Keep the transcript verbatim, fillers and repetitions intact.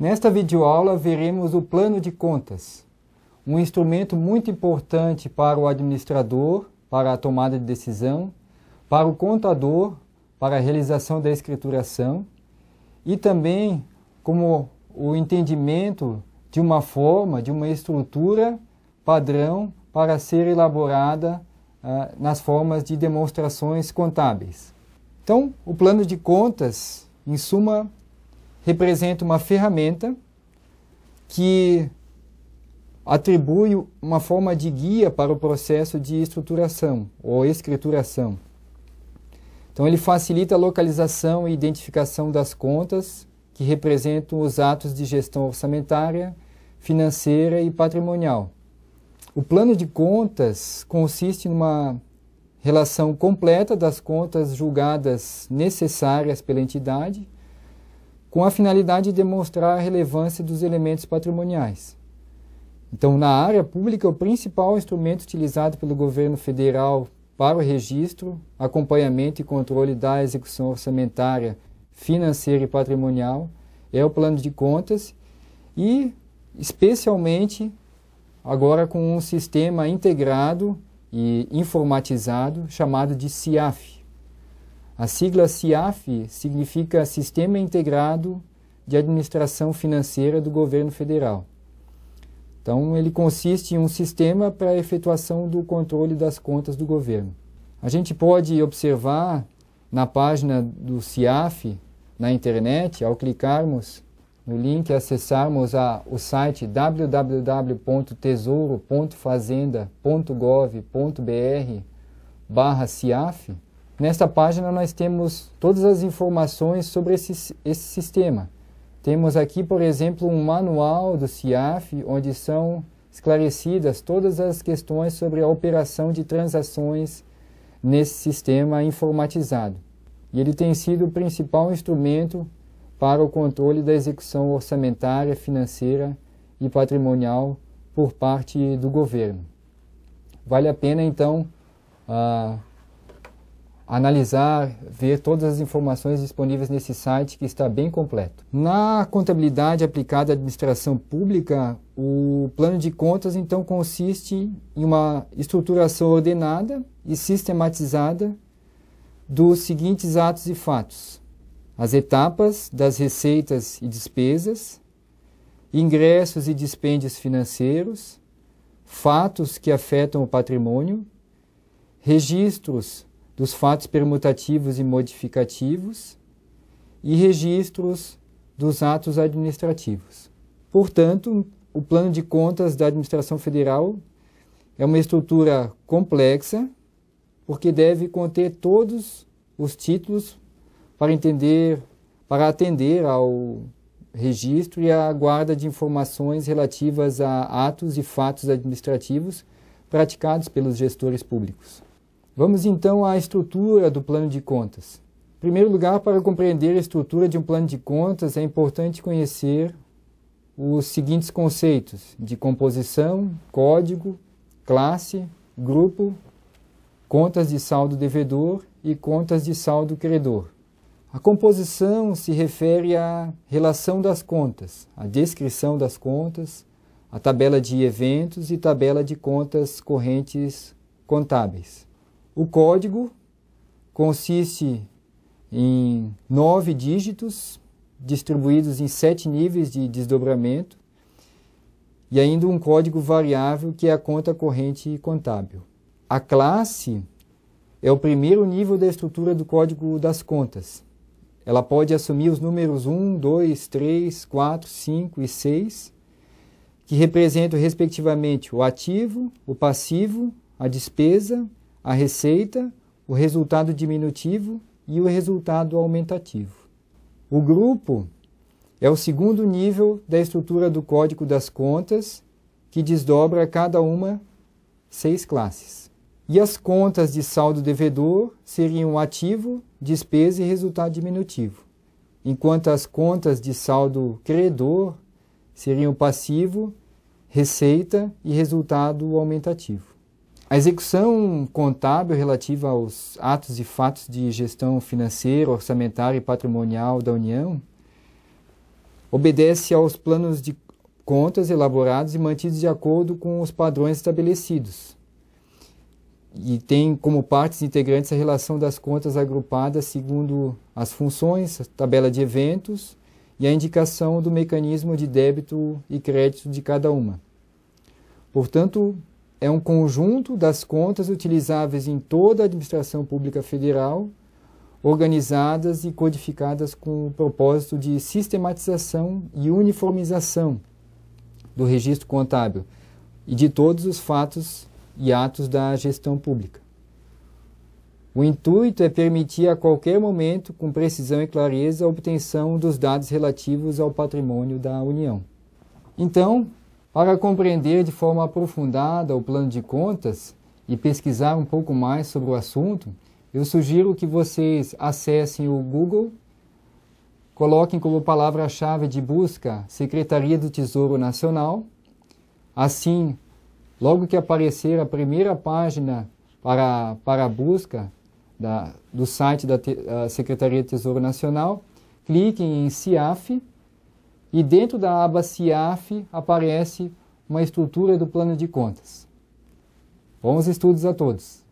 Nesta videoaula veremos o plano de contas, um instrumento muito importante para o administrador, para a tomada de decisão, para o contador, para a realização da escrituração e também como o entendimento de uma forma, de uma estrutura padrão para ser elaborada ah, nas formas de demonstrações contábeis. Então, o plano de contas, em suma, representa uma ferramenta que atribui uma forma de guia para o processo de estruturação ou escrituração. Então, ele facilita a localização e identificação das contas que representam os atos de gestão orçamentária, financeira e patrimonial. O plano de contas consiste numa relação completa das contas julgadas necessárias pela entidade, com a finalidade de demonstrar a relevância dos elementos patrimoniais. Então, na área pública, o principal instrumento utilizado pelo governo federal para o registro, acompanhamento e controle da execução orçamentária, financeira e patrimonial é o plano de contas e, especialmente, agora com um sistema integrado e informatizado chamado de C I A F. A sigla C I A F significa Sistema Integrado de Administração Financeira do Governo Federal. Então, ele consiste em um sistema para a efetuação do controle das contas do governo. A gente pode observar na página do C I A F, na internet, ao clicarmos no link e acessarmos a, o site w w w ponto tesouro ponto fazenda ponto gov ponto br barra C I A F, nesta página nós temos todas as informações sobre esse, esse sistema. Temos aqui, por exemplo, um manual do C I A F, onde são esclarecidas todas as questões sobre a operação de transações nesse sistema informatizado. E ele tem sido o principal instrumento para o controle da execução orçamentária, financeira e patrimonial por parte do governo. Vale a pena, então, uh, analisar, ver todas as informações disponíveis nesse site que está bem completo. Na contabilidade aplicada à administração pública, o plano de contas então consiste em uma estruturação ordenada e sistematizada dos seguintes atos e fatos: as etapas das receitas e despesas, ingressos e dispêndios financeiros, fatos que afetam o patrimônio, registros dos fatos permutativos e modificativos e registros dos atos administrativos. Portanto, o plano de contas da administração federal é uma estrutura complexa, porque deve conter todos os títulos para entender, para atender ao registro e à guarda de informações relativas a atos e fatos administrativos praticados pelos gestores públicos. Vamos então à estrutura do plano de contas. Em primeiro lugar, para compreender a estrutura de um plano de contas, é importante conhecer os seguintes conceitos de composição, código, classe, grupo, contas de saldo devedor e contas de saldo credor. A composição se refere à relação das contas, à descrição das contas, a tabela de eventos e tabela de contas correntes contábeis. O código consiste em nove dígitos, distribuídos em sete níveis de desdobramento, e ainda um código variável, que é a conta corrente contábil. A classe é o primeiro nível da estrutura do código das contas. Ela pode assumir os números um, dois, três, quatro, cinco e seis, que representam respectivamente o ativo, o passivo, a despesa, a receita, o resultado diminutivo e o resultado aumentativo. O grupo é o segundo nível da estrutura do código das contas, que desdobra cada uma seis classes. E as contas de saldo devedor seriam ativo, despesa e resultado diminutivo, enquanto as contas de saldo credor seriam passivo, receita e resultado aumentativo. A execução contábil relativa aos atos e fatos de gestão financeira, orçamentária e patrimonial da União obedece aos planos de contas elaborados e mantidos de acordo com os padrões estabelecidos. E tem como partes integrantes a relação das contas agrupadas segundo as funções, a tabela de eventos e a indicação do mecanismo de débito e crédito de cada uma. Portanto, é um conjunto das contas utilizáveis em toda a administração pública federal, organizadas e codificadas com o propósito de sistematização e uniformização do registro contábil e de todos os fatos e atos da gestão pública. O intuito é permitir a qualquer momento, com precisão e clareza, a obtenção dos dados relativos ao patrimônio da União. Então, para compreender de forma aprofundada o plano de contas e pesquisar um pouco mais sobre o assunto, eu sugiro que vocês acessem o Google, coloquem como palavra-chave de busca Secretaria do Tesouro Nacional. Assim, logo que aparecer a primeira página para, para a busca da, do site da te, Secretaria do Tesouro Nacional, cliquem em C I A F e dentro da aba C I A F aparece uma estrutura do plano de contas. Bons estudos a todos!